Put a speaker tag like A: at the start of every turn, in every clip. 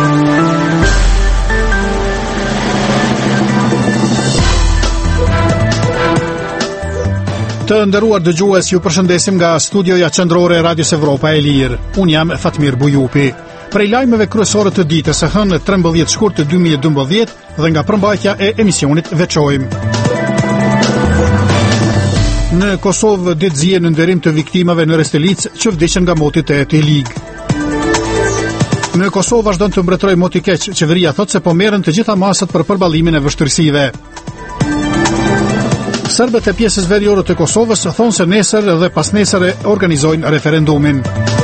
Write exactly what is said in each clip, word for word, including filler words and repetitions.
A: Të nderuar dëgjues, ju përshëndesim nga studioja qendrore e Radios Evropa e Lirë. Unë jam Fatmir Bujupi. Prej lajmeve kryesore të ditës së hënë trembëdhjetë shkurt të dy mijë e dymbëdhjetë dhe nga përmbajtja e emisionit veçojmë. Në Kosovë ditë zje në nderim të viktimave në Restelic që vdiqën nga moti të e ligë. Në Kosovë vazhdon të mbretërojë moti keq, qeveria thotë se po merren të gjitha masat për përballimin e vështirësive. Serbët e pjesës veriore të Kosovës thonë se nesër dhe pas nesër organizojnë referendumin.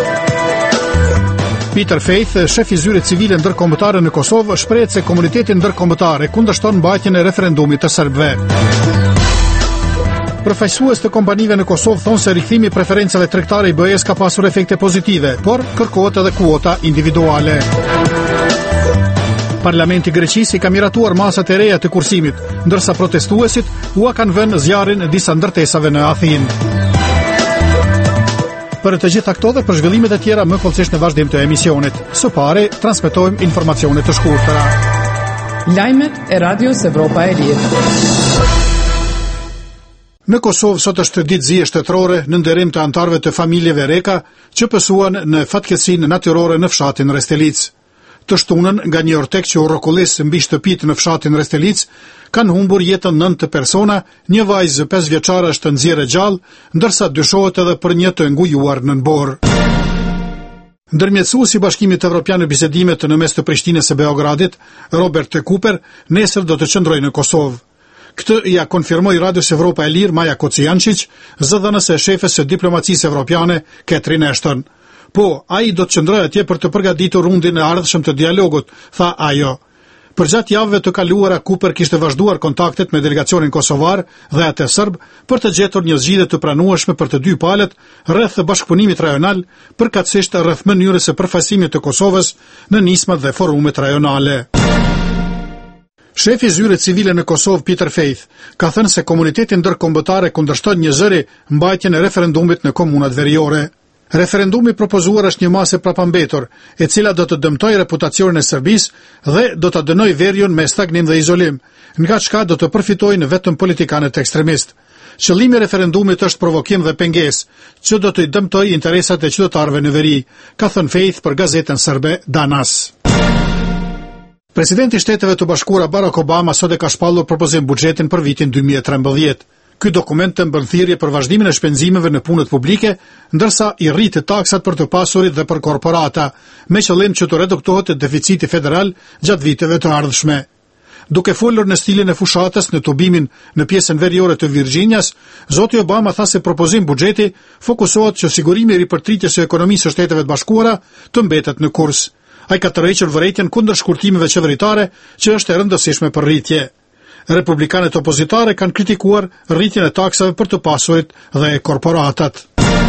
A: Peter Faith, shef i zyrit civile ndërkombëtare në Kosovë, shprehet se komuniteti ndërkombëtar kundërshton mbajtjen e referendumit të serbëve. Përfaqësues të kompanive në Kosovë thonë se rikthimi i preferencave tregtare i B E-s ka pasur efekte pozitive, por kërkohet edhe kuota individuale. Parlamenti i Greqisë ka miratuar masat e reja të kursimit, ndërsa protestuesit ua kanë vënë zjarrin disa ndërtesave në Athinë. Për të gjitha këto dhe për zhvillimet e tjera më kollësisht në vazhdim të emisionit. Së pari, transmetojmë informacione të shkurtëra.
B: Lajmet e Radios Evropa e Lirë.
A: Në Kosovë sot është ditë zje shtetërore në nderim të antarëve të familjeve Reka që pësuan në fatkeqësinë natyrore në fshatin Restelic. Të shtunën nga një ortek që u rrokullis mbi shtëpitë në fshatin Restelic, kanë humbur jetën nëntë persona, një vajzë pesë vjeçare është nxjerrë gjallë, ndërsa dyshohet edhe për një të ngujuar nën borë. Ndërmjetësuesi i Bashkimit Evropian në bisedimet në mes të Prishtinës së Beogradit, Robert Cooper, nesër do të qëndrojë në Kosovë. Këtë ja konfirmoi Radios Evropa e Lirë Maja Kocijančić, zëdhënëse e shefes së diplomacisë evropiane Catherine Ashton. Po, ai do të qëndrojë atje për të përgatitur rundin e ardhshëm të dialogut, tha ajo. Përgjatë javëve të kaluara, Cooper kishte vazhduar kontaktet me delegacionin kosovar dhe atë serb për të gjetur një zgjidhje të pranueshme për të dy palët rreth bashkëpunimit rajonal, përkatësisht rreth mënyrës së përfaqësimit të Kosovës në nismat dhe forumet rajonale. Shefi i zyrit civile në Kosovë, Peter Faith, ka thënë se komuniteti ndërkombëtar kundërshton një zëri mbajtjen e referendumit në komunat veriore. Referendumi propozuar është një masë prapambetur, e cila do të dëmtojë reputacionin e Serbisë dhe do ta dënojë veriun me stagnim dhe izolim, nga çka do të përfitojnë vetëm politikanët ekstremistë. Qëllimi i referendumit është provokim dhe pengesë, që do të dëmtojë interesat e qytetarëve në veri, ka thënë Faith për gazetën serbe Danas. Presidenti i Shteteve të Bashkuara Barack Obama sot e ka shpallur propozim buxhetin për vitin dy mijë e trembëdhjetë. Ky dokument të mbën thirrje për vazhdimin e shpenzimeve në punët publike, ndërsa i rritet taksat për të pasurit dhe për korporata, me qëllim që të reduktohet deficiti federal gjatë viteve të ardhshme. Duke folur në stilin e fushatës në tubimin në pjesën veriore të Virginias, zoti Obama tha se propozim buxheti fokusohet që sigurimi i ripërtritjes së ekonomisë së Shteteve të Bashkuara të mbetet në kurs. Ai ka tërhequr vërejtjen kundër shkurtimeve qeveritare, që është e rëndësishme për rritje. Republikanët opozitare kanë kritikuar rritjen e taksave për të pasurit dhe korporatat.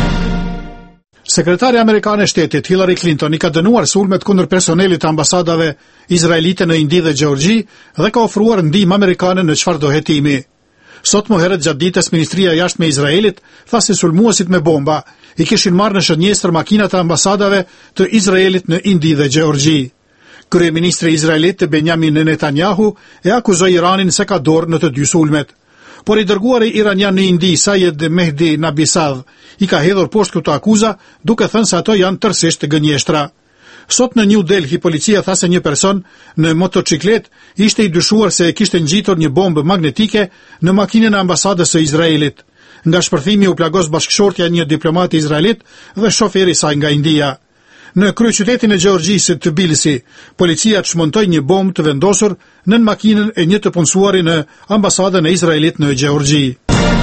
A: Sekretari amerikan e shtetit Hillary Clinton i ka dënuar sulmet kundër personelit të ambasadave izraelite në Indi dhe Gjeorgji dhe ka ofruar ndihmë amerikane në çfarëdo hetimi. Sot më herët gjatë ditës Ministria e Jashtme e Izraelit tha se sulmuesit me bomba i kishin marrë në shënjestër makinat e ambasadave të Izraelit në Indi dhe Gjeorgji. Kryeministri izraelit Benjamin Netanyahu e akuzoi Iranin se ka dorë në të dy sulmet. Por i dërguari iranian në Indi, Sayed Mehdi Nabisav, i ka hedhur poshtë këto akuza, duke thënë se ato janë tërësisht gënjeshtra. Sot në New Delhi, policia tha se një person në motociklet ishte i dyshuar se e kishte ngjitur një bombë magnetike në makinën e ambasadës së Izraelit. Nga shpërthimi u plagos bashkëshortja e një diplomati izraelit dhe shoferi i saj nga India. Në kryeqytetin e Gjeorgjisë të Tbilisi, policia çmontoi një bombë të vendosur nën makinën e një të punësuari në ambasadën e Izraelit në Gjeorgji.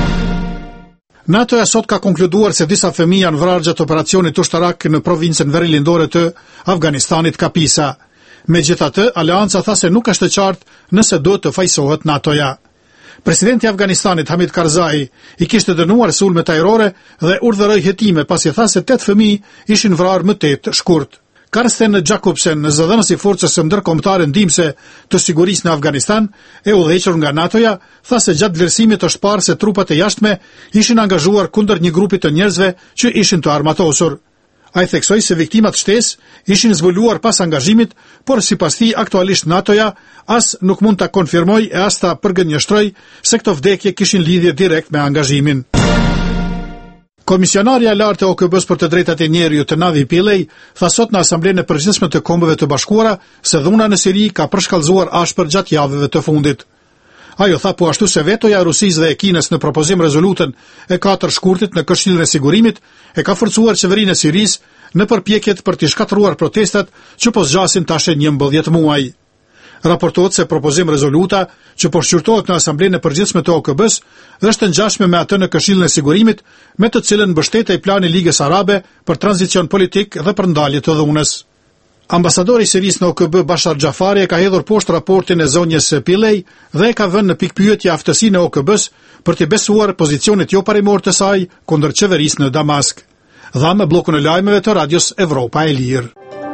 A: NATO-ja sot ka konkluduar se disa fëmijë janë vrarë gjatë operacionit ushtarak në provincën verilindore të Afganistanit Kapisa. Megjithatë, Aleanca tha se nuk është e qartë nëse do të fajsohet NATO-ja. Presidenti i Afganistanit Hamid Karzai i kishte dënuar sulmet ajrore dhe urdhëroi hetime pasi tha se tetë fëmijë ishin vrarë më tetë shkurt. Karsten Jacobsen, zëdhënës i forcës së ndërkombëtare ndihmëse të sigurisë në Afganistan, e udhëhequr nga NATO-ja, tha se gjatë vlerësimit është parë se trupat e jashtme ishin angazhuar kundër një grupi të njerëzve që ishin të armatosur. Ai theksoi se viktimat shtesë ishin zbuluar pas angazhimit, por sipas tij aktualisht NATO-ja as nuk mund ta konfirmoj e as ta përgënjështroj se këto vdekje kishin lidhje direkt me angazhimin. Komisionarja e lartë e O K B-s për të drejtat e njerëzit të Navi Pillay tha sot në Asamblenë e Përgjithshme të Kombeve të Bashkuara se dhuna në Siri ka përshkallëzuar ashpër gjatë javëve të fundit. Ajo tha po ashtu se vetoja e Rusisë dhe e Kinës në propozim rezolutën e katër shkurtit në Këshillin e Sigurimit e ka forcuar qeverinë e Sirisë në përpjekjet për të shkatëruar protestat që po zgjasin tash njëmbëdhjetë muaj. Raportohet se propozim rezoluta që po shqyrtohet në Asamblenë e Përgjithshme të O K B-s është ngjashme me atë në Këshillin e Sigurimit, me të cilën mbështetej plani i Ligës Arabe për tranzicion politik dhe për ndalje të dhunës. Ambasadori i Sirisë në O K B Bashar Xhafari e ka hedhur poshtë raportin e zonjës Pillay dhe e ka vënë në pikpyetje aftësinë e O K B-s për të besuar pozicionet jo parimor të saj kundër qeverisë në Damask. Dha me bllokun e lajmeve të Radios Evropa e Lirë.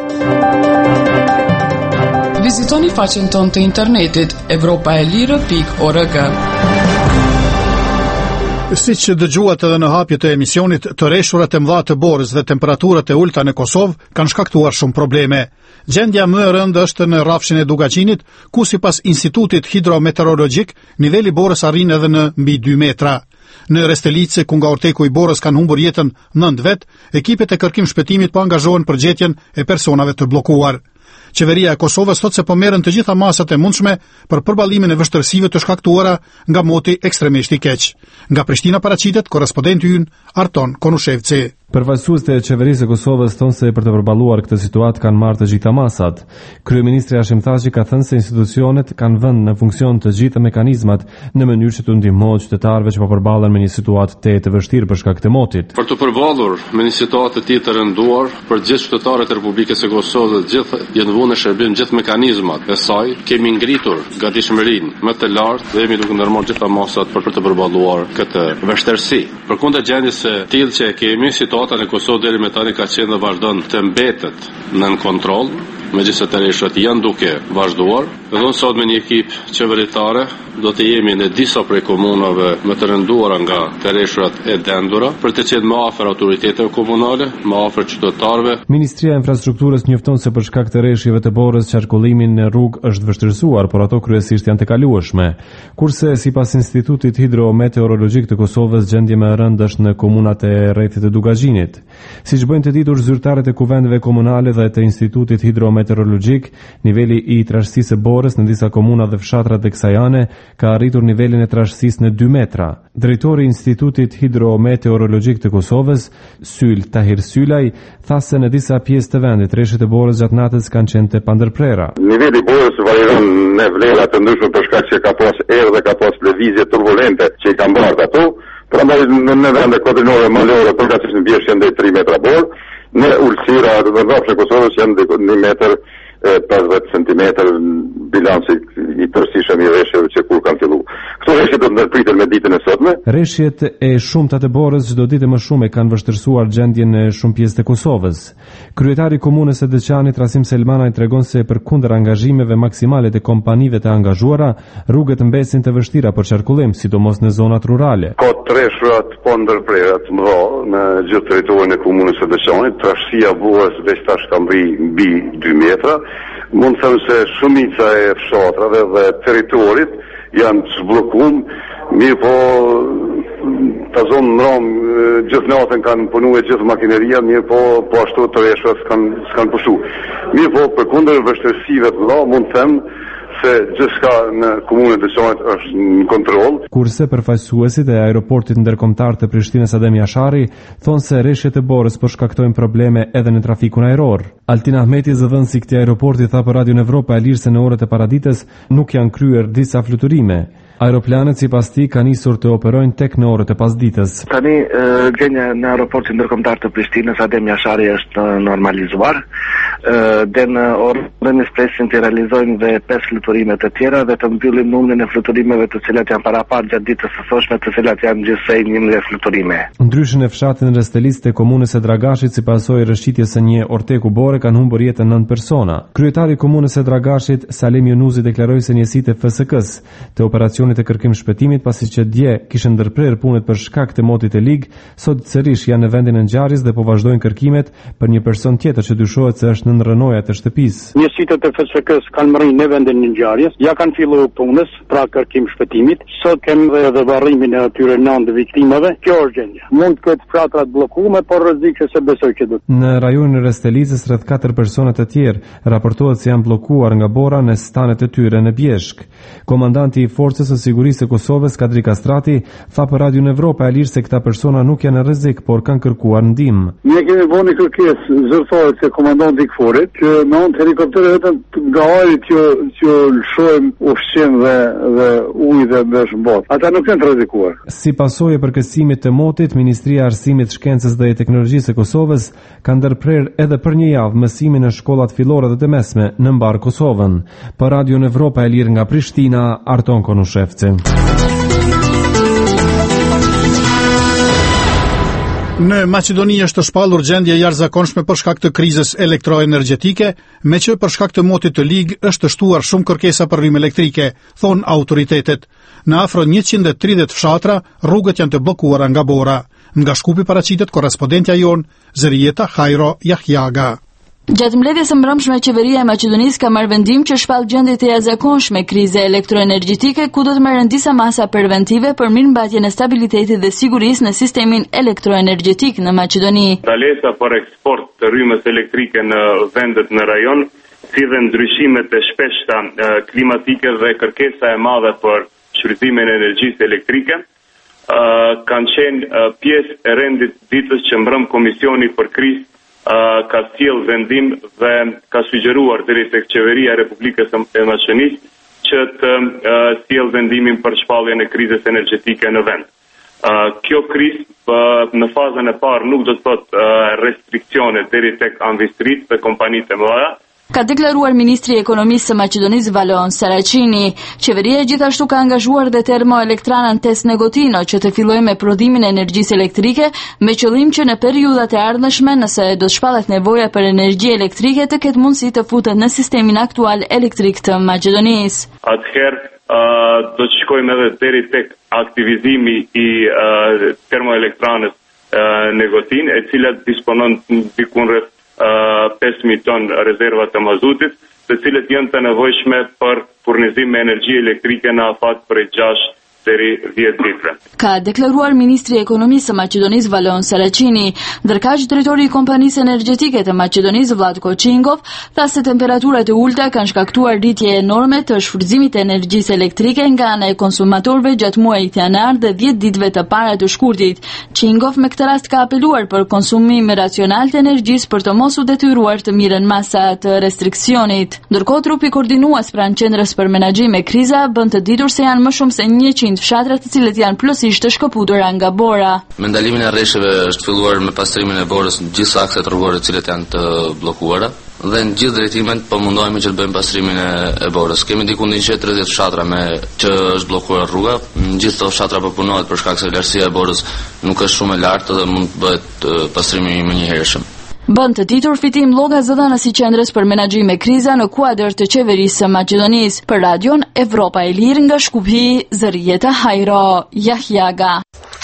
B: Vizitoni faqen tonë të internetit evropaelire pikë org.
A: Si që dëgjuat edhe në hapje të emisionit, të reshurat e mëdha të borës dhe temperaturat e ulta në Kosovë kanë shkaktuar shumë probleme. Gjendja më e rëndë është në rrafshin e Dugaçinit, ku sipas Institutit Hidrometeorologjik, niveli borës arrin edhe në mbi dy metra. Në Restelice, ku nga Orteku i Borës kanë humbur jetën nëntë vet, ekipet e kërkim shpëtimit po angazhohen për gjetjen e personave të bllokuar. Qeveria e Kosovës thot se po merren të gjitha masat e mundshme për përballimin e vështirësive të shkaktuara nga moti ekstremisht i keq. Nga Prishtina paraqitet korrespondenti ynë Arton Konushevci.
C: Përfaqësuesit e qeverisë së Kosovës thonë se për të përballuar këtë situatë kanë marrë të gjitha masat. Kryeministri Hashim Thaçi ka thënë se institucionet kanë vënë në funksion të gjitha mekanizmat në mënyrë që të ndihmojë qytetarëve që po përballen me një situatë të të vështirë për shkak të motit.
D: Për të përballur me një situatë të tillë të rënduar, për të gjithë qytetarët e Republikës së Kosovës, gjithë janë vënë në shërbim gjithë mekanizmat e saj, kemi ngritur gatishmërinë më të lartë dhe jemi duke ndërmarrë gjitha masat për, për të përballuar këtë vështirësi. Përkundër gjendjes së tillë që kemi, situata në Kosovë deri më tani ka qenë dhe vazhdon të mbetet nën kontroll, megjithëse të rreshtat janë duke vazhduar. Dhe sot me një ekip qeveritare do të jemi në disa prej komunave më të rënduara nga të rreshtat e dendura për të qenë më afër autoriteteve komunale, më afër qytetarëve.
C: Ministria e Infrastrukturës njofton se për shkak të rreshjeve të borës qarkullimi në rrugë është vështirësuar, por ato kryesisht janë të kalueshme. Kurse sipas Institutit Hidrometeorologjik të Kosovës, gjendja më e rëndë është në komunat e rrethit të Dugaçinit. Siç bëjnë të ditur zyrtarët e kuvendeve komunale dhe të Institutit Hidrometeorologjik, niveli i trashësisë së borës në disa komuna dhe fshatra të kësaj ane ka arritur nivelin e trashësisë në dy metra. Drejtori i Institutit Hidrometeorologjik të Kosovës, Syl Tahir Sylaj, tha se në disa pjesë të vendit rreshtet e borës gjatë natës kanë qenë të pandërprera.
E: Niveli i borës varieron në vlera të ndryshme për shkak se ka pas erë dhe ka pas lëvizje turbulente që i kanë bërë ato. Prandaj në vende kodrinore malore përgatitën në bjesh janë deri tre metra borë, në ulësira të rrafshit të Kosovës janë një metër pesëdhjetë centimetra bilanci i tërësishëm i rreshjeve që kur kanë filluar. Këto rreshje do të ndërpriten me ditën e sotme.
C: Rreshjet e shumta të borës çdo ditë më shumë kanë vështirësuar gjendjen në shumë pjesë të Kosovës. Kryetari i komunës së Deçanit Rasim Selmanaj tregon se përkundër angazhimeve maksimale të kompanive të angazhuara, rrugët mbesin të vështira për qarkullim, sidomos në zonat rurale.
E: Ka rreshra të pandërprera të mëdha në gjithë territorin e komunës së Deçanit, trashësia borës veç tash ka mbi dy metra. Mund të them se shumica e fshatrave dhe territorit janë zblokuar, mirë po ta zonë në Rom gjithë natën kanë punuar gjithë makineria, mirë po po ashtu të rreshtat s'kan s'kan pushu. Mirë po përkundër vështirësive të mëdha mund të them se gjithçka në komunën e Deçanit është në kontroll.
C: Kurse përfaqësuesit e aeroportit ndërkombëtar të Prishtinës Adem Jashari thonë se rreshjet e borës po shkaktojnë probleme edhe në trafikun ajror. Altin Ahmeti, zëdhënësi i këtij aeroporti, tha për Radion Evropa e Lirë se në orët e paradites nuk janë kryer disa fluturime. Aeroplanet sipas tij kanë nisur të operojnë tek në orët e pasdites.
F: Tani gjendja në aeroportin ndërkombëtar të Prishtinës Adem Jashari është normalizuar. Dhe në orën e presin të realizojnë dhe pesë fluturime të tjera dhe të mbyllim numrin e fluturimeve të cilat janë paraparë gjatë ditës së sotme, të cilat janë gjithsej njëmbëdhjetë fluturime. Ndryshe
C: në fshatin Restelis të komunës së Dragashit, si pasojë rrëshqitjes së një orteku bore, kanë humbur jetën nëntë persona. Kryetari i komunës së Dragashit, Salim Yunuzi, deklaroi se njësitë e F S K-s të operacionit Komisionit të Kërkim Shpëtimit pasi që dje kishte ndërprer punët për shkak të motit të lig, sot sërish janë në vendin e ngjarjes dhe po vazhdojnë kërkimet për një person tjetër që dyshohet se është nën rënoja të shtëpisë.
G: Njësitë e F S K-s kanë marrë në vendin e ngjarjes, ja kanë filluar punës pra Kërkim Shpëtimit. Sot kemi edhe varrimin e atyre nëntë viktimave. Kjo është gjendja. Mund të ketë fshatrat bllokuar, por rrezikse se besoj që do.
C: Në rajonin e Restelicës rreth katër persona të tjerë raportohet se janë bllokuar nga bora në stanet e tyre në Bjeshk. Komandanti i Forcës së Sigurisë së Kosovës, Kadri Kastrati, tha për Radio Evropa e Lirë se këta persona nuk janë në rrezik, por kanë kërkuar ndihmë.
H: Ne kemi vënë kërkesë zyrtare te komandanti i Kforit që me anë helikopterë vetëm nga ajri që që lëshojmë ushqim dhe dhe ujë dhe mbesh mbot. Ata nuk janë të rrezikuar.
C: Si pasojë e përkësimit të motit, Ministria e Arsimit, Shkencës dhe Teknologjisë së Kosovës ka ndërprer edhe për një javë mësimin në shkollat fillore dhe të mesme në mbar Kosovën. Për Radio Evropa e Lirë nga Prishtina, Arton Konushevci.
A: Në Maqedoni është shpallur gjendje jashtëzakonshme për shkak të krizës elektroenergjetike, me që për shkak të motit të lig është shtuar shumë kërkesa për rrymë elektrike, thon autoritetet. Në afro njëqind e tridhjetë fshatra, rrugët janë të bllokuara nga bora. Nga Shkupi paraqitet korrespondentja jon, Zërieta Hajro Jahjaga.
I: Gjatë mbledhjes së mbrëmshme, qeveria e Maqedonisë ka marrë vendim që shpall gjendje të jashtëzakonshme krize elektroenergjetike, ku do të merren disa masa preventive për mirëmbajtjen e stabilitetit dhe sigurisë në sistemin elektroenergjetik në Maqedoni.
J: Ndalesa për eksport të rrymës elektrike në vendet në rajon, si dhe ndryshimet e shpeshta klimatike dhe kërkesa e madhe për shfrytëzimin e energjisë elektrike, kanë qenë pjesë e rendit ditës që mbrëm Komisioni për Krizë Uh, ka sjell vendim dhe ka sugjeruar deri tek qeveria e Republikës së Maqedonisë që të uh, sjell vendimin për shpalljen e krizës energjetike në vend. Uh, kjo krizë uh, në fazën e parë nuk do të thotë uh, restriksione deri tek industrisë dhe kompanitë e mëdha.
I: Ka deklaruar Ministri i Ekonomisë së Maqedonisë Valon Saraqini. Qeveria gjithashtu ka angazhuar dhe termoelektranën Tes Negotino që të fillojë me prodhimin e energjisë elektrike me qëllim që në periudhat e ardhshme, nëse do të shpallet nevoja për energji elektrike, të ketë mundësi të futet në sistemin aktual elektrik të Maqedonisë.
J: Atëherë uh, do të shkojmë edhe deri tek aktivizimi i uh, termoelektranës uh, Negotin, e cila disponon diku rreth Uh, pesë mijë ton rezerva të mazutit, të cilët janë të nevojshme për furnizim me energji elektrike në afat prej gjashtë deri dhjetë ditëve.
I: Ka deklaruar Ministri i Ekonomisë së Maqedonisë Valon Saraqini. Ndërkaq drejtori i Kompanisë Energjetike të Maqedonisë Vlatko Çingov tha se temperaturat e ulta kanë shkaktuar rritje enorme të shfrytëzimit të energjisë elektrike nga ana e konsumatorëve gjatë muajit janar dhe dhjetë ditëve të para të shkurtit. Çingov me këtë rast ka apeluar për konsumim racional të energjisë për të mos u detyruar të mirën masa të restriksionit. Ndërkohë trupi koordinues pranë Qendrës për Menaxhim me Kriza bën të ditur se janë më shumë se njëqind fshatra të cilët janë plotësisht të shkëputura nga bora.
K: Me ndalimin e rresheve është filluar me pastrimin e borës në gjithë akset rrugore të cilët janë të bllokuara dhe në gjithë drejtimet po mundohemi që të bëjmë pastrimin e, e borës. Kemi diku në njëqind e tridhjetë fshatra me që është bllokuar rruga. Në gjithë këto fshatra po punohet për shkak se lartësia e borës nuk është shumë e lartë dhe mund të bëhet pastrimi më një herëshëm.
I: Bën të ditur fitim lloga zëdhënës i Qendrës për Menaxhim me Kriza në kuadër të qeverisë së Maqedonisë. Për Radion Evropa e Lirë nga Shkupi, Zërieta Hajro Jahjaga.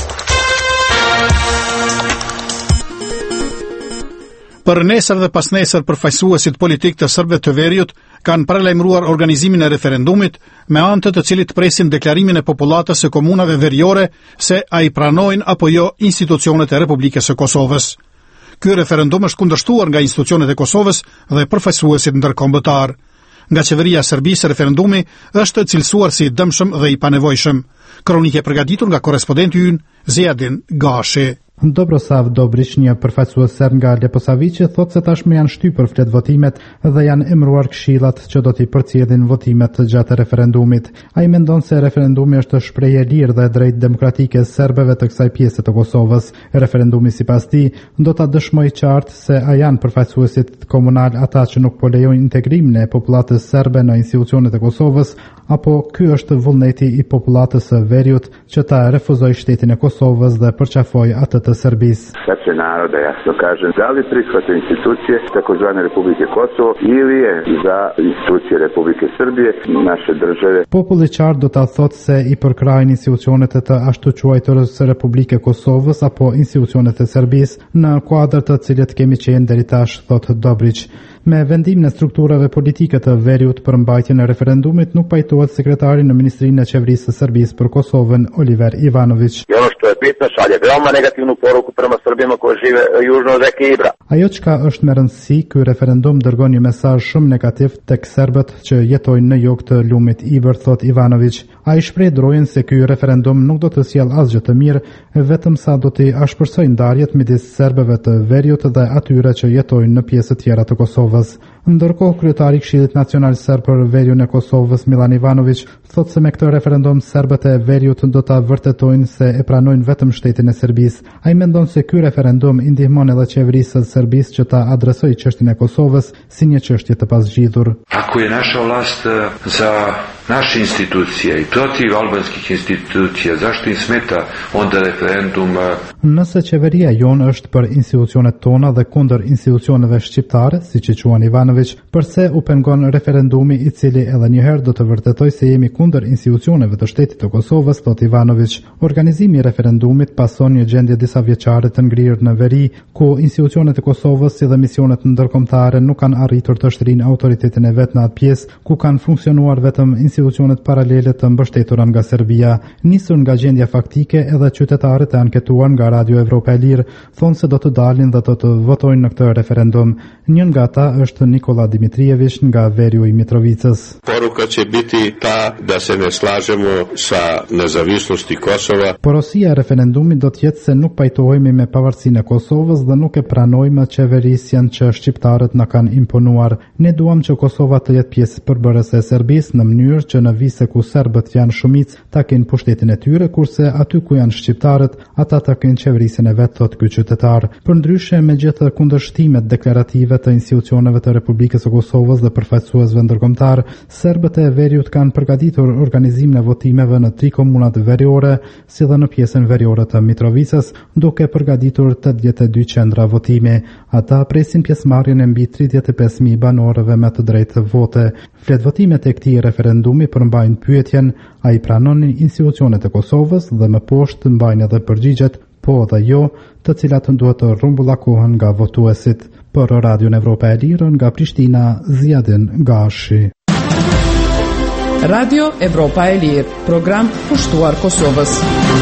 A: Për nesër dhe pasnesër përfaqësuesit politik të serbëve të Veriut kanë paralajmëruar organizimin e referendumit me anë të të cilit presin deklarimin e popullatës së komunave veriore se ai pranojnë apo jo institucionet e Republikës së Kosovës. Ky referendum është kundërshtuar nga institucionet e Kosovës dhe përfaqësuesit ndërkombëtar. Nga qeveria e Serbisë, referendumi është cilësuar si dëmshëm dhe i panevojshëm. Kronike përgatitur nga korrespondenti ynë Ziadin Gashi.
L: Dobrosav Dobrić, një përfaqësues serb nga Leposaviqi, thotë se tashmë janë shtypur flet votimet dhe janë emëruar këshillat që do t'i përcjellin votimet gjatë referendumit. Ai mendon se referendumi është shprehje e lirë dhe drejt demokratike serbëve të kësaj pjese të Kosovës. Referendumi sipas tij do ta dëshmojë qartë se a janë përfaqësuesit komunal ata që nuk po lejojnë integrimin e popullatës serbe në institucionet e Kosovës, apo ky është vullneti i popullatës së Veriut që ta refuzoi shtetin e Kosovës dhe përqafoi atë të të Serbisë.
M: Sad će narod, da jasno kažem, da li prihvate institucije takozvane Republike Kosovo ili je za institucije Republike Srbije, naše države.
L: Populli qartë do ta thotë se i përkrajnë institucionet e të ashtu quajturës së Republike Kosovës apo institucionet e Serbisë në kuadër të cilët kemi qenë deri tash, thotë Dobrić. Me vendimin e strukturave politike të veriut për mbajtjen e referendumit nuk pajtohet sekretari në Ministrinë e Qeverisë së Serbisë për Kosovën, Oliver Ivanović.
N: I ono što je bitno, šalje veoma negativnu poruku prema Srbima koji žive južno od reke Ibra.
L: Ajo çka është me rëndësi, ky referendum dërgon një mesazh shumë negativ tek serbët që jetojnë në jug të lumit Ibër, thot Ivanović. Ai shpreh drojën se ky referendum nuk do të sjellë asgjë të mirë, vetëm sa do të ashpërsojë ndarjet midis serbëve të veriut dhe atyre që jetojnë në pjesë të tjera të Kosovës. Ndërkohë, kryetari i Këshillit Nacional Serb për Veriun e Kosovës, Milan Ivanović, thotë se me këtë referendum serbët e veriut do ta vërtetojnë se e pranojnë vetëm shtetin e Serbisë. Ai mendon se ky referendum i ndihmon edhe qeverisë së Serbisë që ta adresojë çështjen e Kosovës si një çështje të pasgjidhur.
O: Ako je naša vlast za naše institucije i protiv albanskih institucija, zašto im smeta onda referendum?
L: Nëse qeveria jonë është për institucionet tona dhe kundër institucioneve shqiptare, siç e quan Ivanović, përse u pengon referendumi i cili edhe një herë do të vërtetoj se jemi kundër institucioneve të shtetit të Kosovës, thot Ivanović. Organizimi i referendumit pason një gjendje disa vjeçare të ngrirë në veri, ku institucionet e Kosovës si dhe misionet ndërkombëtare nuk kanë arritur të shtrijnë autoritetin e vet në atë pjesë ku kanë funksionuar vetëm institucionet paralele të mbështetura nga Serbia. Nisur nga gjendja faktike, edhe qytetarët e anketuar nga Radio Evropa e Lirë thonë se do të dalin dhe do të votojnë në këtë referendum. Një nga ata është Nikola Dimitrijević nga Veriu i Mitrovicës.
D: Poruka će biti ta da se ne slažemo sa nezavisnosti Kosova.
L: Porosia e referendumit do të jetë se nuk pajtohemi me pavarësinë e Kosovës dhe nuk e pranojmë qeverisjen që shqiptarët na kanë imponuar. Ne duam që Kosova të jetë pjesë përbërëse e Serbisë në mënyrë që në vise ku serbët janë shumicë ta kenë pushtetin e tyre, kurse aty ku janë shqiptarët, ata ta kenë qeverisjen e vet, thotë ky qytetar. Përndryshe, megjithë kundërshtimet deklarative të institucioneve të Republikës së Kosovës dhe përfaqësuesve ndërkombëtar, serbët e veriut kanë përgatitur organizimin e votimeve në tri komunat veriore, si dhe në pjesën veriore të Mitrovicës, duke përgatitur tetëdhjetë e dy qendra votimi. Ata presin pjesëmarrjen e mbi tridhjetë e pesë mijë banorëve me të drejtë vote. Fletvotimet e këtij referendumi përmbajnë pyetjen: a i pranonin institucionet e Kosovës, dhe më poshtë mbajnë edhe përgjigjet po dhe jo, të cilat duhet të rrumbullakohen nga votuesit. Për Radion Evropa e Lirë nga Prishtina, Ziadin Gashi.
B: Radio Evropa e Lirë, program pushtuar Kosovës.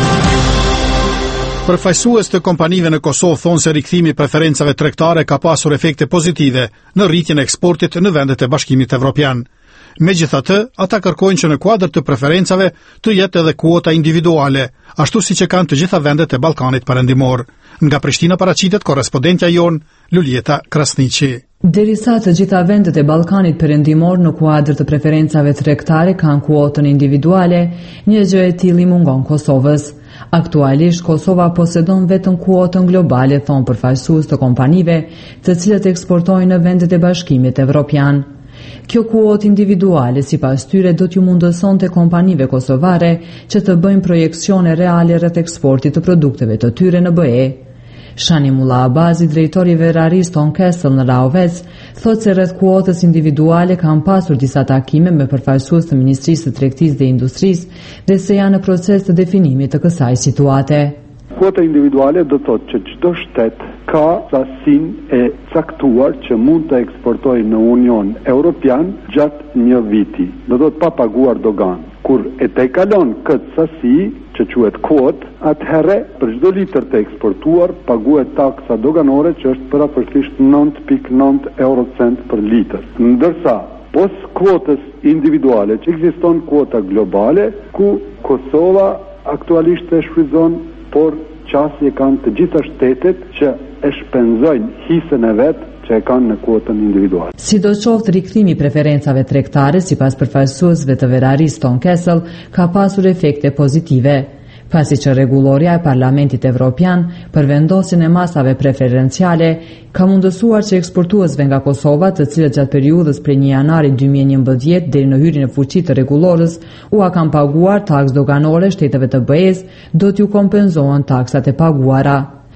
A: Përfaqësues të kompanive në Kosovë thonë se rikthimi i preferencave tregtare ka pasur efekte pozitive në rritjen e eksportit në vendet e Bashkimit Evropian. Megjithatë, ata kërkojnë që në kuadër të preferencave të jetë edhe kuota individuale, ashtu siç e kanë të gjitha vendet e Ballkanit Perëndimor. Nga Prishtina paraqitet korrespondentja jon Luljeta Krasniqi.
P: Derisa të gjitha vendet e Ballkanit Perëndimor në kuadër të preferencave tregtare kanë kuotën individuale, një gjë e tillë mungon Kosovës. Aktualisht Kosova posedon vetëm kuotën globale, thon përfaqësues të kompanive, të cilët eksportojnë në vendet e Bashkimit Evropian. Kjo kuotë individuale sipas tyre do t'ju mundësonte kompanive kosovare që të bëjnë projekcione reale rreth eksportit të produkteve të tyre në B E. Shani Mulla Abazi, drejtori veraris Ton Kessel në Raovec, thotë se rreth kuotës individuale kanë pasur disa takime me përfaqësues të Ministrisë së Tregtisë dhe Industrisë dhe se janë në proces të definimit të kësaj situate.
H: Kuota individuale do thotë që çdo shtet ka sasinë e caktuar që mund të eksportojë në Union Evropian gjatë një viti. Do thotë pa paguar dogan. Kur e tejkalon këtë sasi, që quhet kuotë, atëherë për çdo litër të eksportuar paguhet taksa doganore që është përafërsisht nëntë pikë nëntë eurocent për litër. Ndërsa pos kuotës individuale që ekziston kuota globale ku Kosova aktualisht e shfrytëzon, por qasje kanë të gjitha shtetet që e shpenzojnë hisën e vetë që e kanë në kuotën individuale.
P: Sidoqoftë, rikthimi i preferencave tregtare sipas përfaqësuesve të veraris Ton Kessel ka pasur efekte pozitive, pasi që rregulloria e Parlamentit Evropian për vendosjen e masave preferenciale ka mundësuar që eksportuesve nga Kosova, të cilët gjatë periudhës prej një janari dy mijë e njëmbëdhjetë deri në hyrjen në fuqi të rregullorës u a kanë paguar taksë doganore shteteve të B E-s, do t'ju kompenzohen taksat e paguara.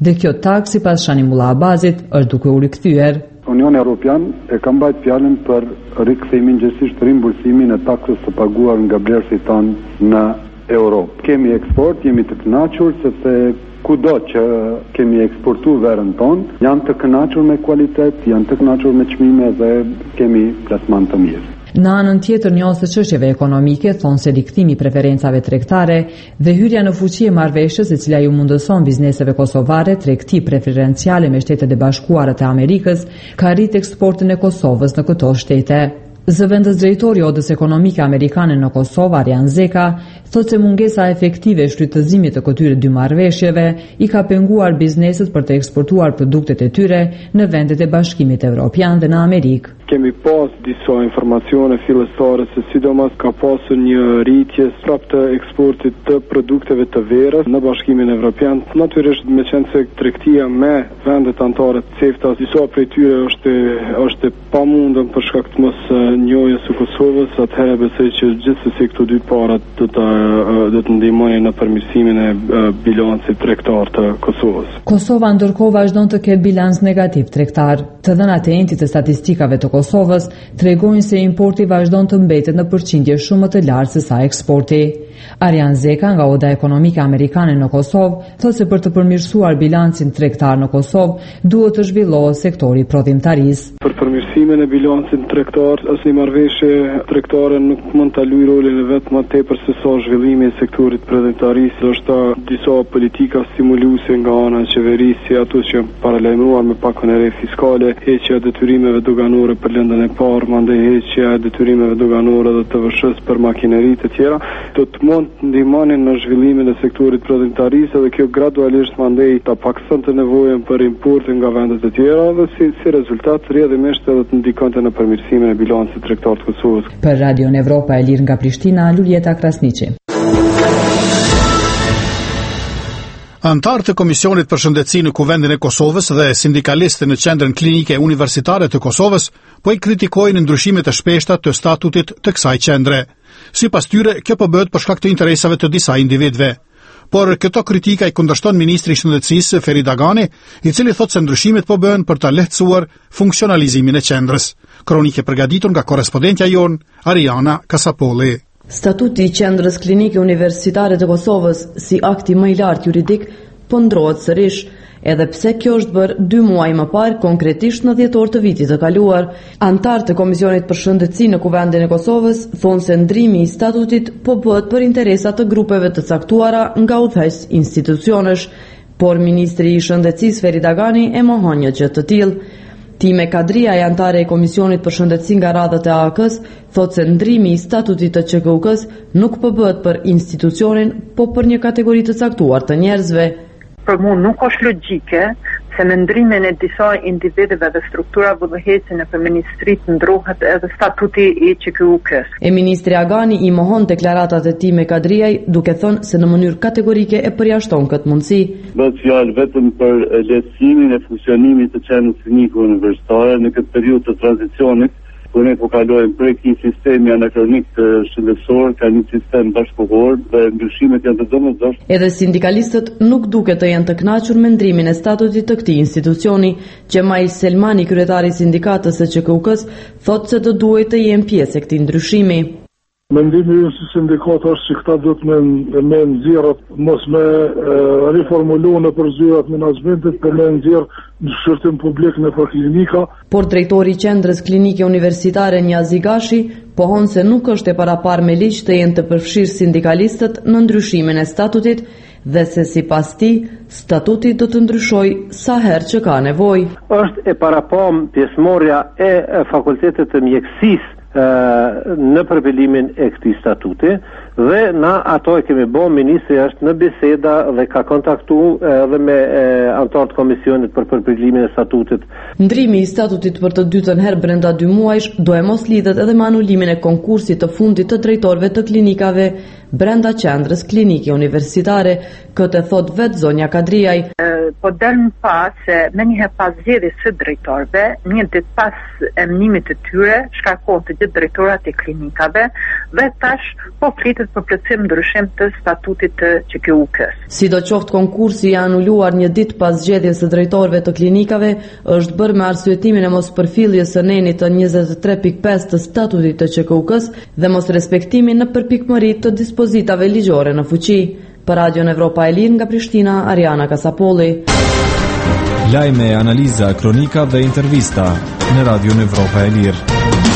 P: dhe kjo takë sipas Shanimullah Abazit është duke u rikthyer.
H: Unioni Evropian e ka mbajtur fjalën për rikthimin gjithsesi rimbursimin e taksës së paguar nga blerësit tanë në Europë. Kemi eksport, jemi të kënaqur sepse kudo që kemi eksportuar verën tonë, janë të kënaqur me kualitet, janë të kënaqur me çmime dhe kemi plasman të mirë.
P: Në anën tjetër, njëse çështjeve ekonomike thonë se rikthimi i preferencave tregtare dhe hyrja në fuqi e marrëveshjes e cila ju mundëson bizneseve kosovare tregti preferenciale me Shtetet e Bashkuara të Amerikës ka rrit eksportin e Kosovës në këto shtete. Zëvendës drejtori i Odës Ekonomike Amerikane në Kosovë, Arjan Zeka, thotë se mungesa efektive e shfrytëzimit të këtyre dy marrëveshjeve i ka penguar bizneset për të eksportuar produktet e tyre në vendet e Bashkimit Evropian dhe në Amerikë.
Q: Kemi pas disa informacione fillestare se sidomos ka pasur një rritje prap të eksportit të produkteve të verës në Bashkimin Evropian. Natyrisht me qenë se tregtia me vendet anëtare të CEFTA, disa prej tyre është është pamundën për shkak të mos njohjes së Kosovës, atëherë besoj që gjithsesi këto dy parat do të do të ndihmojnë në përmirësimin e bilancit tregtar të Kosovës.
P: Kosova ndërkohë vazhdon të ketë bilans negativ tregtar. Të dhënat e entit të statistikave të Kosovës tregojnë se importi vazhdon të mbetet në përqindje shumë më të lartë se sa eksporti. Arjan Zeka nga Oda Ekonomike Amerikane në Kosovë thotë se për të përmirësuar bilancin tregtar në Kosovë duhet të zhvillohet sektori prodhimtarisë.
Q: Për përmirësimin e bilancit tregtar, asnjë marrëveshje tregtare nuk mund ta luajë rolin e vet më tepër se sa zhvillimi i sektorit prodhimtarisë. Është disa politika stimuluese nga ana e qeverisë, si ato që janë paralajmëruar me pakon e re fiskale, heqja e detyrimeve doganore për lëndën e parë, mandej heqja e detyrimeve doganore dhe të vëshës për makineritë e tjera, do të mund të ndihmonin në zhvillimin e sektorit prodhimtarisë dhe kjo gradualisht mandej ta paksonte nevojën për import nga vendet e tjera dhe si, si rezultat rrjedhimisht edhe të ndikonte në përmirësimin e bilancit tregtar të Kosovës.
P: Për Radion Evropa e Lirë nga Prishtina, Luljeta Krasniqi.
A: Antarë të Komisionit për Shëndetësi në Kuvendin e Kosovës dhe sindikalistë në Qendrën Klinike Universitare të Kosovës po i kritikojnë ndryshimet e shpeshta të statutit të kësaj qendre. Sipas tyre, kjo po bëhet për shkak të interesave të disa individëve. Por këto kritika i kundërshton ministri i Shëndetësisë Ferit Agani, i cili thotë se ndryshimet po bëhen për ta lehtësuar funksionalizimin e qendrës. Kronike përgatitur nga korrespondentja jon Ariana Kasapolli.
R: Statuti i Qendrës Klinike Universitare të Kosovës si akti më i lartë juridik po ndrohet sërish, edhe pse kjo është bërë dy muaj më parë, konkretisht në dhjetor të vitit të kaluar. Antarë të Komisionit për Shëndetësi në Kuvendin e Kosovës thonë se ndrimi i statutit po bëhet për interesat të grupeve të caktuara nga udhëheqës institucionesh, por ministri i Shëndetësisë Ferit Agani e mohon një gjë të tillë. Time Kadria, e antare e Komisionit për Shëndetësi nga radhët e A K-s, thotë se ndrimi i statutit të Q K U K-s nuk po bëhet për institucionin, po për një kategori të caktuar të njerëzve.
S: Për mu nuk është logjike se me ndrimin e disa individëve dhe strukturave udhëheqëse në ministritë ndrohet edhe statuti i Q K U K-s.
R: E ministri Agani i mohon deklaratat e Time Kadriaj, duke thënë se në mënyrë kategorike e përjashton këtë mundësi.
T: Bëhet fjalë vetëm për lehtësimin e funksionimit të Qendrës Klinike Universitare në këtë periudhë të tranzicionit, kur ne po kalojmë prej këtij sistemi anakronik të shëndetësor ka një sistem bashkëkohor dhe ndryshimet janë të domosdoshme.
R: Edhe sindikalistët nuk duket të jenë të kënaqur me ndrimin e statutit të këtij institucioni. Gjemail Selmani, kryetari i sindikatës së Q K U K-s, thotë se do duhet të jenë pjesë e këtij ndryshimi.
U: Mendimi im si sindikat është që këta do të me, me nxjerrat, mos me e, riformulu në përzyrat menaxhmentit, për me nxjerr në shërtim publik në për klinika.
R: Por drejtori i Qendrës Klinike Universitare Njazi Gashi pohon se nuk është e parapar me ligj të jenë të përfshirë sindikalistët në ndryshimin e statutit dhe se sipas tij statuti do të ndryshojë sa herë që ka nevojë.
V: Është e parapam pjesëmarrja e fakultetit të mjekësisë në përpilimin e këtij statuti dhe na ato e kemi bën, ministri është në biseda dhe ka kontaktuar edhe me anëtarët të komisionit për përpilimin e statutit.
R: Ndrimi i statutit për të dytën herë brenda dy muajsh do e mos lidhet edhe me anulimin e konkursit të fundit të drejtorëve të klinikave brenda qendrës klinike universitare, këtë thot vetë zonja Kadriaj.
S: Po dërmë pas se me njëherë pas zgjedhjes së drejtorëve, një ditë pas emënimit të tyre, shkarkohet të gjithë drejtorat e klinikave dhe tash po flitet për plotësim ndryshim të statutit të Q K U K-s.
R: Sidoqoftë, konkursi i anuluar një ditë pas zgjedhjes së drejtorëve të klinikave është bërë me arsyetimin e mospërfilljes së nenit të njëzet e tre pikë pesë të statutit të Q K U K-s dhe mos respektimin në përpikmëri të dispozitave ligjore në fuqi. Për Radion Evropa e Lirë nga Prishtina, Ariana Kasapolli.
C: Lajme, analiza, kronika dhe intervista në Radion Evropa e Lirë.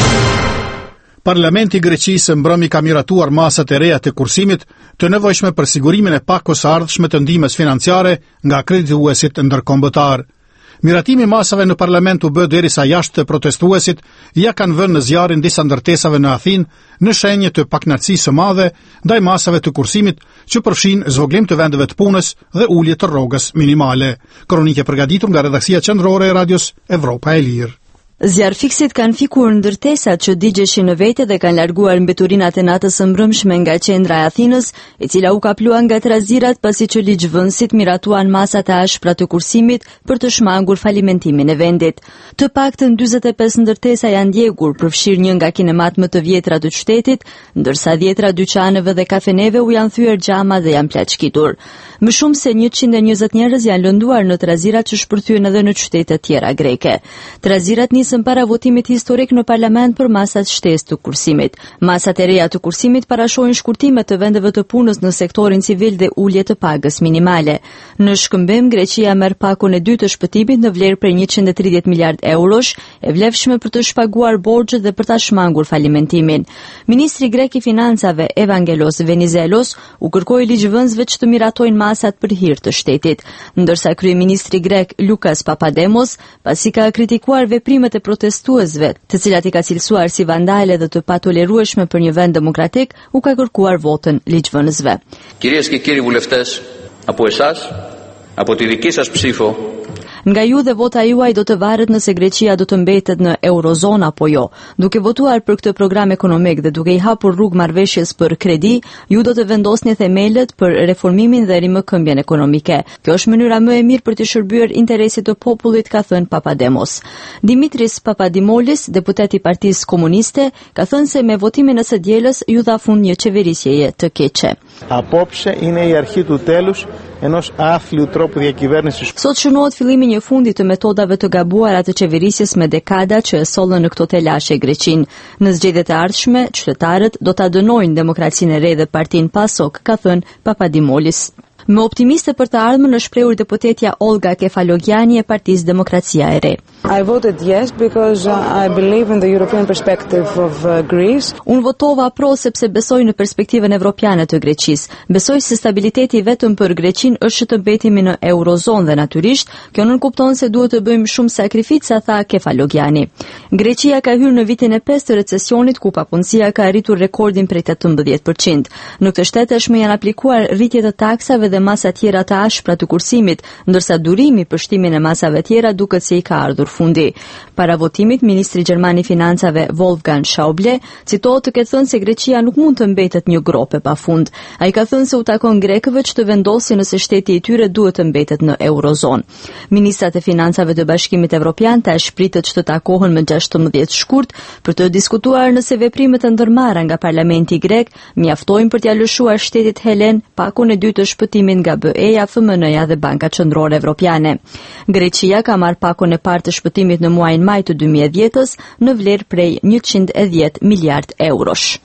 A: Parlamenti i Greqisë mbrëmi ka miratuar masat e reja të kursimit të nevojshme për sigurimin e pakos ardhshme të ndihmës financiare nga kredituesit ndërkombëtar. Miratimi masave në parlament u bë derisa jashtë të protestuesit ja kanë vënë në zjarrin disa ndërtesave në Athinë në shenjë të pakënaqësisë së madhe ndaj masave të kursimit që përfshin zvoglim të vendeve të punës dhe ulje të rrogës minimale. Kronike përgatitur nga redaksia qendrore e Radios Evropa e Lirë.
I: Zjarfiksit kanë fikur ndërtesat që digjeshin në vete dhe kanë larguar mbeturinat e natës së mbrëmshme nga qendra e Athinës, e cila u kaplua nga trazirat pasi që ligjvënësit miratuan masat e ashpra të kursimit për të shmangur falimentimin e vendit. Të paktën dyzet e pesë ndërtesa janë djegur, përfshirë një nga kinemat më të vjetra të qytetit, ndërsa dhjetra dyqaneve dhe kafeneve u janë thyer xhama dhe janë plaçkitur. Më shumë se njëqind e njëzet njerëz janë lënduar në trazirat që shpërthyen edhe në qytete tjera greke. Trazirat nisën para votimit historik në parlament për masat shtesë të kursimit. Masat e reja të kursimit parashohin shkurtime të vendeve të punës në sektorin civil dhe ulje të pagës minimale. Në shkëmbim, Greqia merr pakun e dytë të shpëtimit në vlerë për njëqind e tridhjetë miliard eurosh, e vlefshme për të shpaguar borxhet dhe për ta shmangur falimentimin. Ministri grek i financave Evangelos Venizelos u kërkoi ligjvënësve që të miratojnë masat për hir të shtetit, ndërsa kryeministri grek Lukas Papademos pasi ka kritikuar veprimet e protestuesve, të cilat i ka cilësuar si vandale dhe të patolerueshme për një vend demokratik, u ka kërkuar votën ligjvënësve.
E: Κυρίες και κύριοι βουλευτές, από εσάς, από τη δική σας ψήφο,
I: Nga ju dhe vota juaj do të varet nëse Greqia do të mbetet në eurozona apo jo. Duke votuar për këtë program ekonomik dhe duke i hapur rrugë marrëveshjes për kredi, ju do të vendosni themelët për reformimin dhe rimëkëmbjen ekonomike. Kjo është mënyra më e mirë për të shërbyer interesit të popullit, ka thënë Papademos. Dimitris Papadimolis, deputet i Partisë Komuniste, ka thënë se me votimin e së dielës ju dha fund një qeverisjeje të keqe.
F: Απόψε είναι η αρχή του τέλους ενός άθλιου τρόπου διακυβέρνησης.
I: Sot shënohet fillimi një fundi të metodave të gabuara të qeverisjes me dekada që e sollën në këto telashe Greqinë. Në zgjedhjet e ardhshme, qytetarët do ta dënojnë demokracinë e re dhe partinë PASOK, ka thënë Papadimolis. Më optimiste për të ardhmen është shprehur deputetja Olga Kefalogiani e Partisë Demokracia e Re.
W: I voted yes because I believe in the European perspective of Greece.
I: Unë votova pro sepse besoj në perspektivën evropiane të Greqisë. Besoj se stabiliteti vetëm për Greqinë është të mbetemi në eurozonë dhe natyrisht, kjo nënkupton se duhet të bëjmë shumë sakrifica, tha Kefalogiani. Greqia ka hyrë në vitin e pesë të recesionit ku papunësia ka arritur rekordin prej tetëmbëdhjetë përqind. Në këtë shtet tashmë janë aplikuar rritje të taksave dhe masa tjera të ashpra të kursimit, ndërsa durimi për shtimin e masave tjera duket se i ka ardhur fundi. Para votimit, ministri gjerman i financave Wolfgang Schauble citohet të ketë thënë se Greqia nuk mund të mbetet një grope pa fund. Ai ka thënë se u takon grekëve që të vendosin nëse shteti i tyre duhet të mbetet në eurozonë. Ministrat e financave të Bashkimit Evropian tash pritet që të takohen më gjashtëmbëdhjetë shkurt për të diskutuar nëse veprimet e ndërmarra nga parlamenti grek mjaftojnë për t'ia lëshuar shtetit helen pakun e dytë të shpëtimit nga B E-ja, F M N-ja dhe Banka Qendrore Evropiane. Greqia ka marrë pakun e parë të shpëtimit në muajin maj të dy mijë e dhjetës në vlerë prej njëqind e dhjetë miliard eurosh.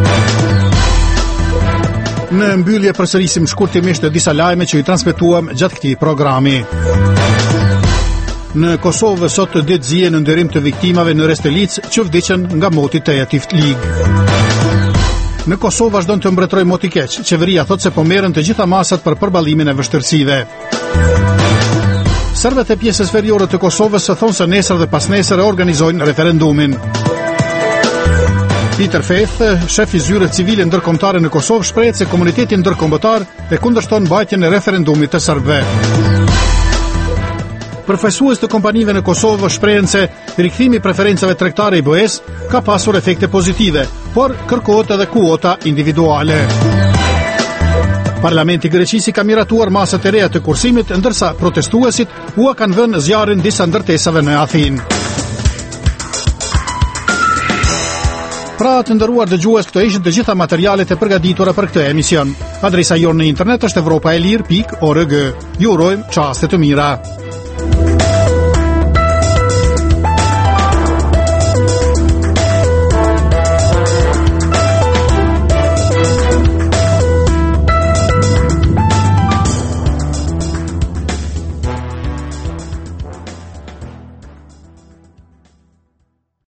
A: Në mbyllje përsërisim shkurtimisht disa lajme që i transmetuam gjatë këtij programi. Në Kosovë sot ditë zije në nderim të viktimave në Restelic që vdiqën nga moti Tejatif Lig. Në Kosovë vazhdon të mbretërojë moti keq. Qeveria thot se po merren të gjitha masat për përballimin e vështirësive. Serbët e pjesës veriore të Kosovës thonë se nesër dhe pasnesër organizojnë referendumin. Peter Faith, shef i zyrës civile ndërkombëtare në Kosovë, shprehet se komuniteti ndërkombëtar e kundërshton mbajtjen e referendumit të serbëve. Përfaqësues të kompanive në Kosovë shprehen se rikthimi i preferencave tregtare i B E-s ka pasur efekte pozitive, por kërkohet edhe kuota individuale. Parlamenti i Greqisë ka miratuar masat e reja të kursimit, ndërsa protestuesit ua kanë vënë zjarrin disa ndërtesave në Athinë. Pra të nderuar dëgjues, këto ishin të gjitha materialet e përgatitura për këtë emision. Adresa jonë në internet është evropaelir pikë org. Ju urojmë çaste të mira.